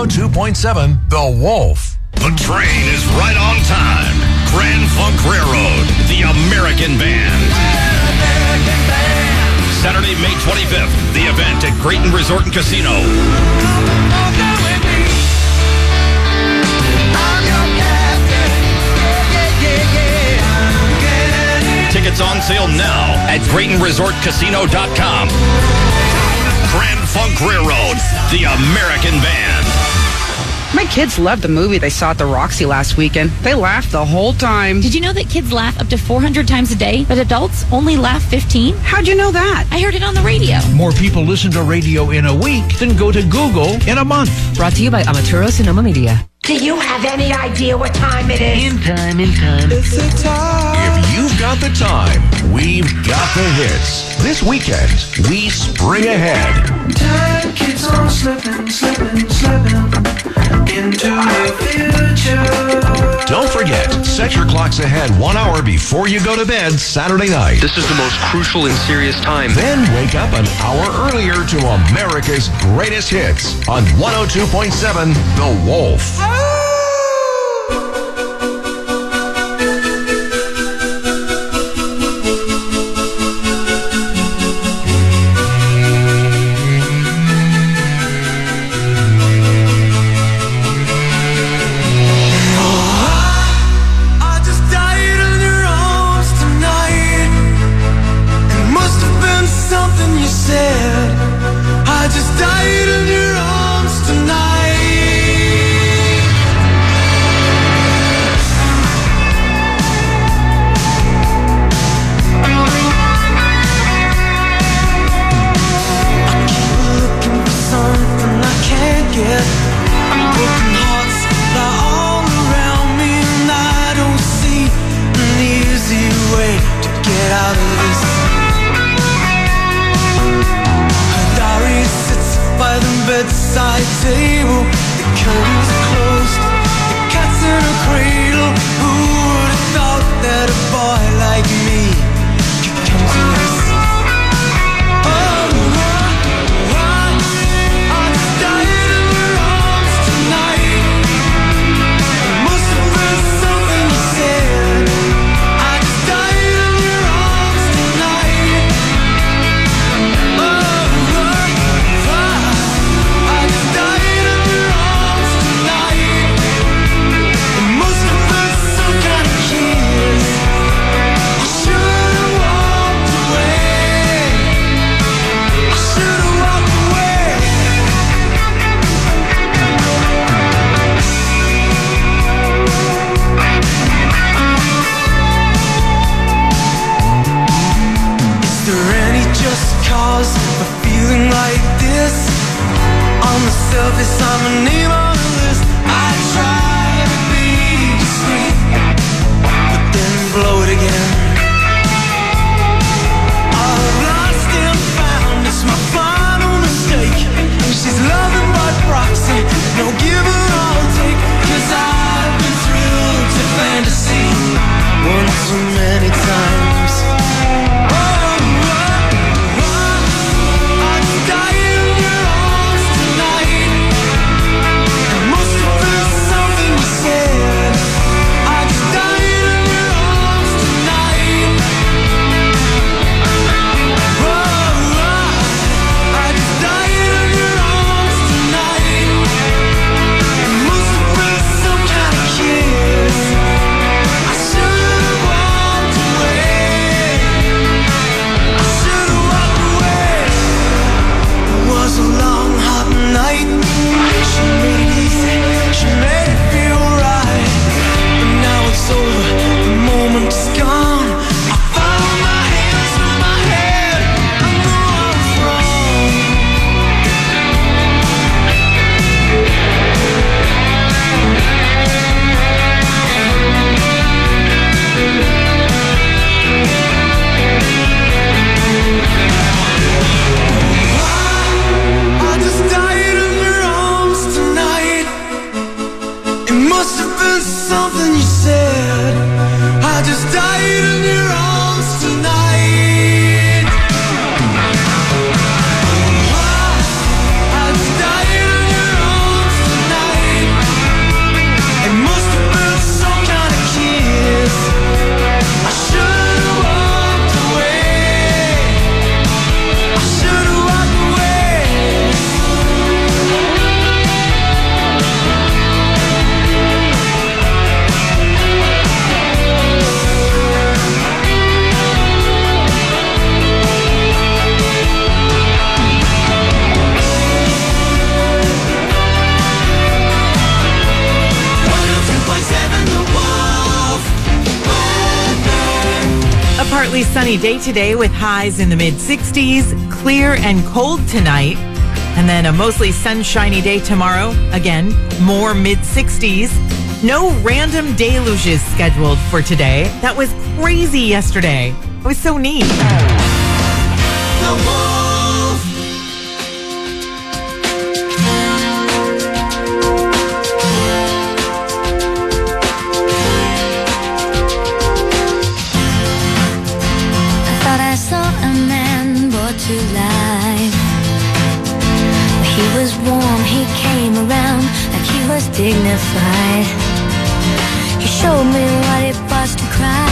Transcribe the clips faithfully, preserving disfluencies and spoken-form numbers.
oh two point seven The Wolf. The train is right on time. Grand Funk Railroad, the American Band. American Band. Saturday, May twenty-fifth, the event at Grayton Resort and Casino. Tickets on sale now at Grayton Resort Casino dot com. Grand Funk Railroad, the American Band. My kids loved the movie they saw at the Roxy last weekend. They laughed the whole time. Did you know that kids laugh up to four hundred times a day, but adults only laugh fifteen? How'd you know that? I heard it on the radio. More people listen to radio in a week than go to Google in a month. Brought to you by Amaturo Sonoma Media. Do you have any idea what time it is? In time, in time. It's the time. If you've got the time, we've got the hits. This weekend, we spring ahead. Time keeps on slipping, slipping, slipping into the future. Don't forget, set your clocks ahead one hour before you go to bed Saturday night. This is the most crucial and serious time. Then wake up an hour earlier to America's greatest hits on one oh two point seven The Wolf. sunny day today with highs in the mid sixties, clear and cold tonight. And then a mostly sunshiny day tomorrow. Again, more mid sixties. No random deluges scheduled for today. That was crazy yesterday. It was so neat. The Wolf. I thought I saw a man brought to life. He was warm, he came around like he was dignified. He showed me what it was to cry.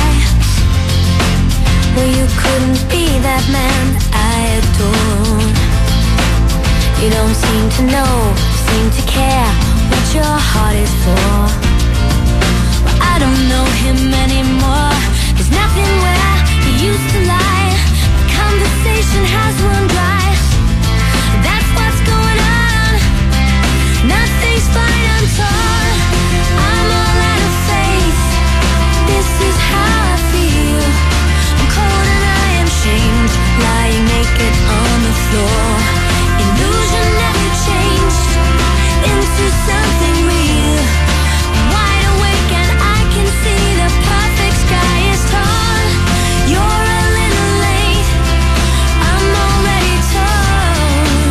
Well, you couldn't be that man I adored. You don't seem to know, seem to care what your heart is for. Well, I don't know him anymore. There's nothing where he used to lie. The conversation has run dry. That's what's going on. Nothing's fine, I'm torn. I'm all out of faith. This is how I feel. I'm cold and I am shamed, lying naked on the floor. Illusion never changed into something real. I'm wide awake and I can see the perfect sky is torn. You're a little late. I'm already torn.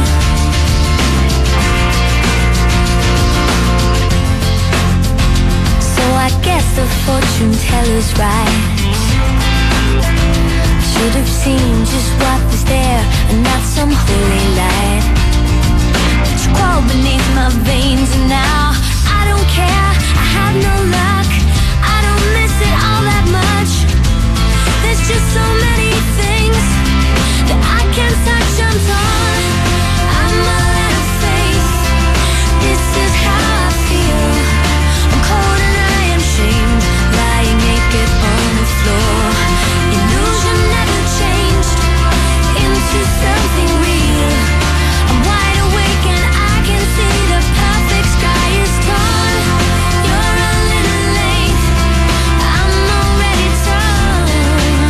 So I guess the fortune teller's right. Should have seen just what was there and not some holy light. But you crawl beneath my veins and now I don't care. I have no luck. I don't miss it all that much. There's just so many things that I can't touch. I'm torn. I'm all out of faith. This is how I feel. I'm cold and I am shamed, lying naked on the floor. Illusion never changed into something real. I'm wide awake and I can see the perfect sky is torn. You're a little late. I'm already torn.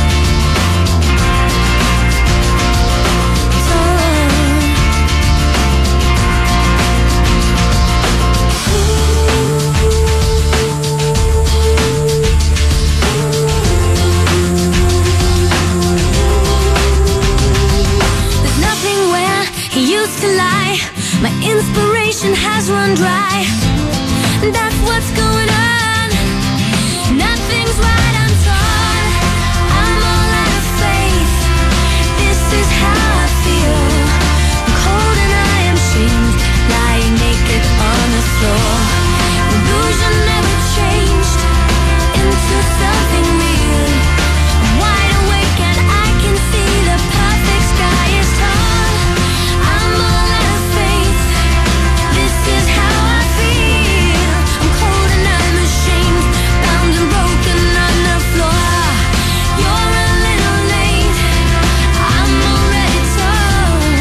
There's nothing where he used to lie. My inspiration has run dry. That's what's going on. Nothing's right, I'm torn. I'm all out of faith. This is how I feel. I'm cold and I am shamed, lying naked on the floor. Illusion never changed into something real. I'm wide awake and I can see the perfect sky is torn. I'm all out of faith. This is how I feel. I'm cold and I'm ashamed, bound and broken on the floor. You're a little late. I'm already torn.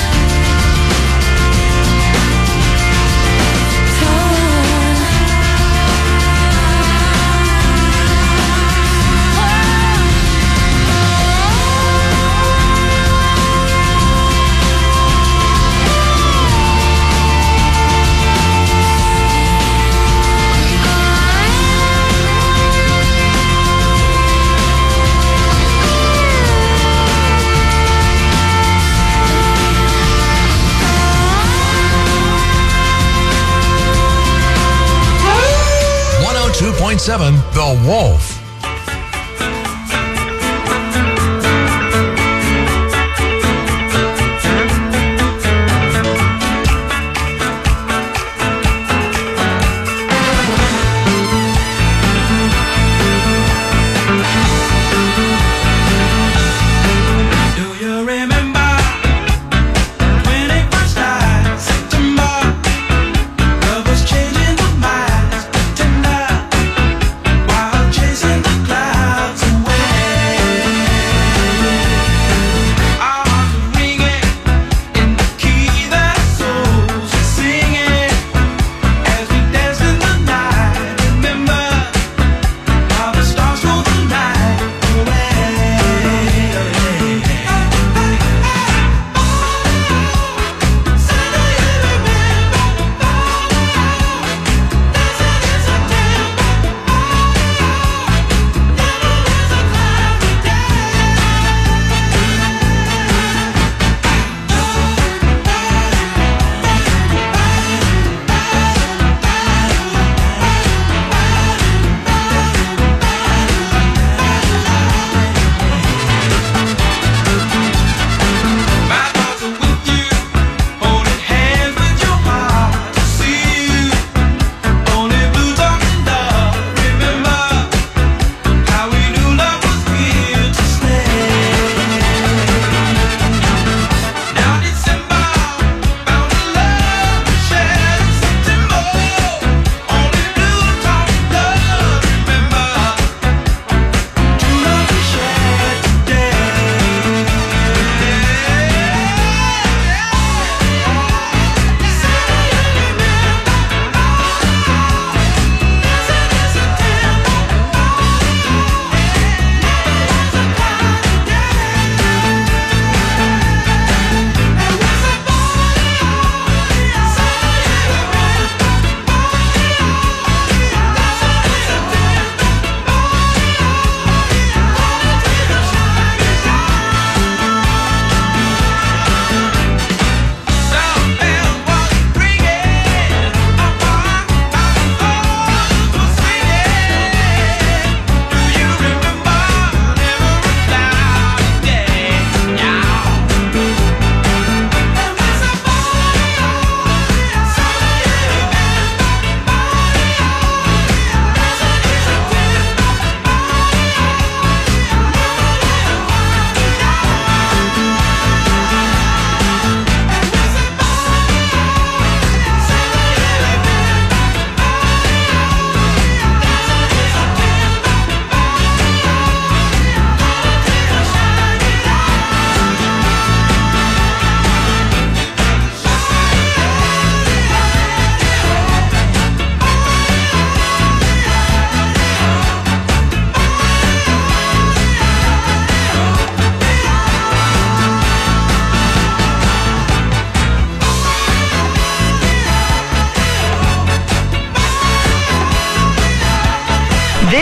one oh two point seven The Wolf. Do you remember when it was died? September, love was changing the minds. Tender, while chasing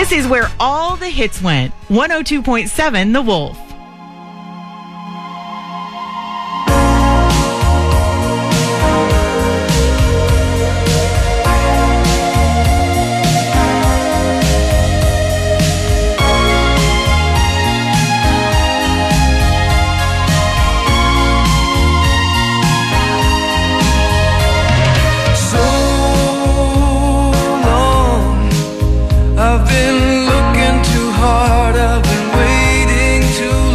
This is where all the hits went. one oh two point seven The Wolf. I've been looking too hard, I've been waiting too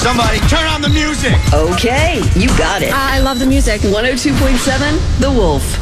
Somebody turn on the music. Okay, you got it. I love the music. one oh two point seven, The Wolf.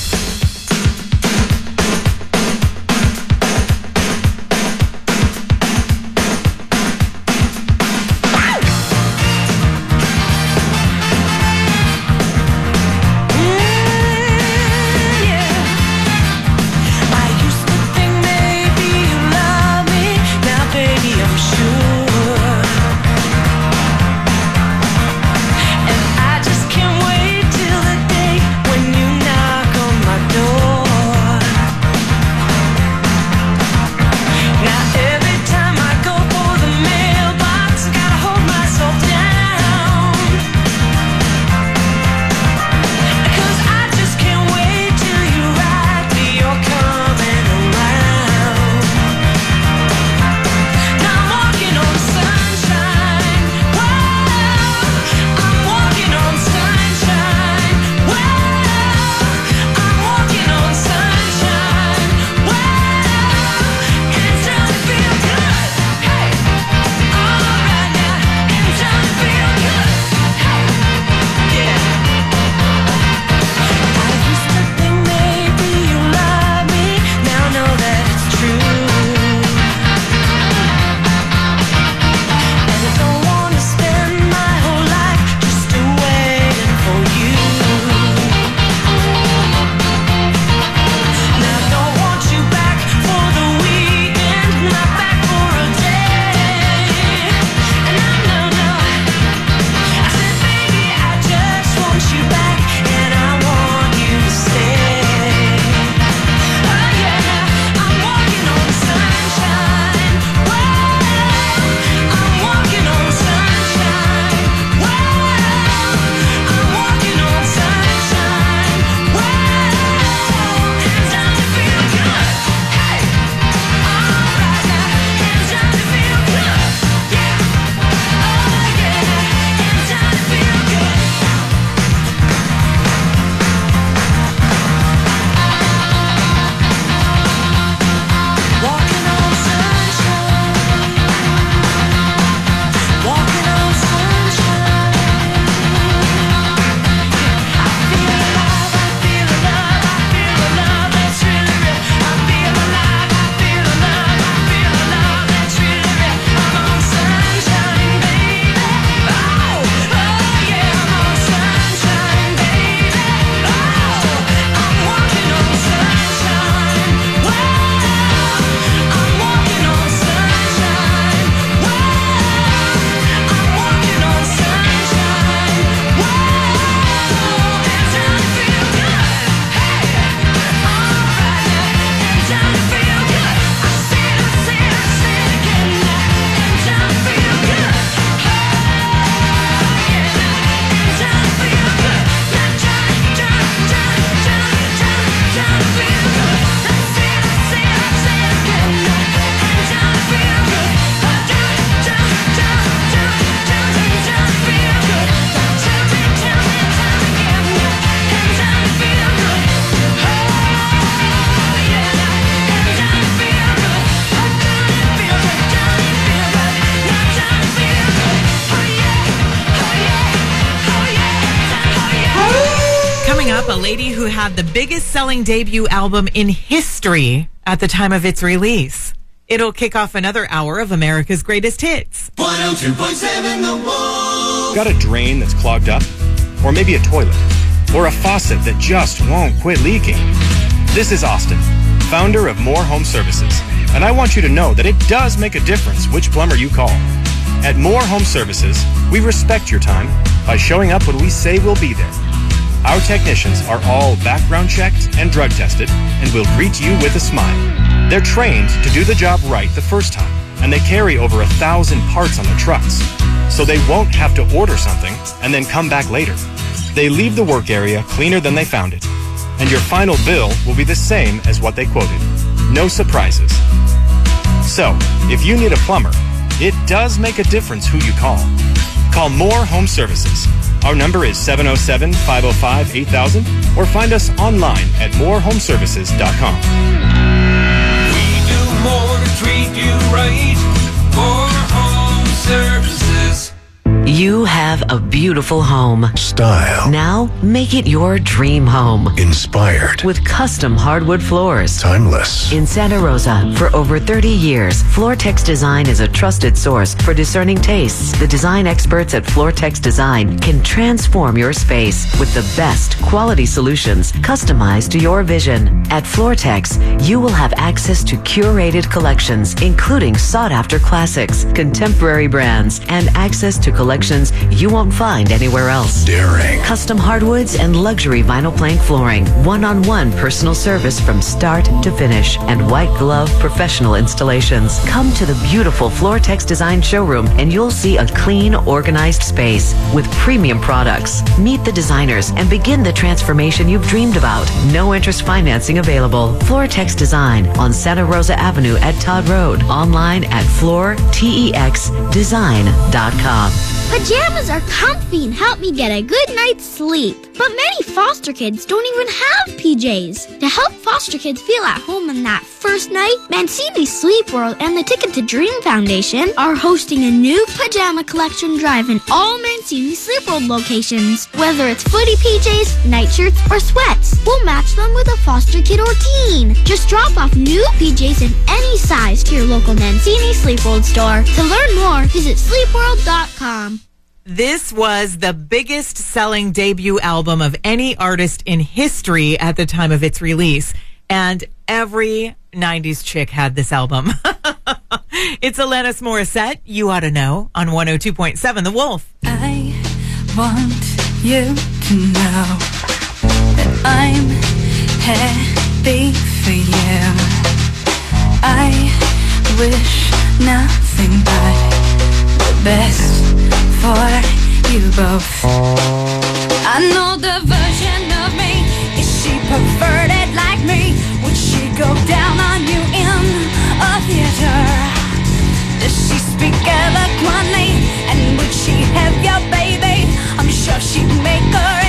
A lady who had the biggest selling debut album in history at the time of its release. It'll kick off another hour of America's greatest hits. one oh two point seven The Wolf. Got a drain that's clogged up? Or maybe a toilet? Or a faucet that just won't quit leaking? This is Austin, founder of More Home Services, and I want you to know that it does make a difference which plumber you call. At More Home Services, we respect your time by showing up when we say we'll be there. Our technicians are all background checked and drug tested and will greet you with a smile. They're trained to do the job right the first time, and they carry over a thousand parts on their trucks, so they won't have to order something and then come back later. They leave the work area cleaner than they found it, and your final bill will be the same as what they quoted. No surprises. So, if you need a plumber, it does make a difference who you call. Call More Home Services. Our number is seven oh seven, five oh five, eight thousand or find us online at more home services dot com. We do more to treat you right. More Home Services. You have a beautiful home. Style. Now, make it your dream home. Inspired. With custom hardwood floors. Timeless. In Santa Rosa, for over thirty years, Floortex Design is a trusted source for discerning tastes. The design experts at Floortex Design can transform your space with the best quality solutions customized to your vision. At Floortex, you will have access to curated collections, including sought-after classics, contemporary brands, and access to collections you won't find anywhere else. Daring. Custom hardwoods and luxury vinyl plank flooring, one-on-one personal service from start to finish, and white glove professional installations. Come to the beautiful Floortex Design showroom and you'll see a clean, organized space with premium products. Meet the designers and begin the transformation you've dreamed about. No interest financing available. Floortex Design on Santa Rosa Avenue at Todd Road. Online at floor tex design dot com. Pajamas are comfy and help me get a good night's sleep. But many foster kids don't even have P Js. To help foster kids feel at home on that first night, Mancini Sleep World and the Ticket to Dream Foundation are hosting a new pajama collection drive in all Mancini Sleep World locations. Whether it's footy P Js, nightshirts, or sweats, we'll match them with a foster kid or teen. Just drop off new P Js in any size to your local Mancini Sleep World store. To learn more, visit sleep world dot com. This was the biggest selling debut album of any artist in history at the time of its release. And every nineties chick had this album. It's Alanis Morissette, You Ought to Know, on one oh two point seven The Wolf. I want you to know that I'm happy for you. I wish nothing but the best for you both. I know the version of me. Is she perverted like me? Would she go down on you in a theater? Does she speak eloquently? And would she have your baby? I'm sure she'd make her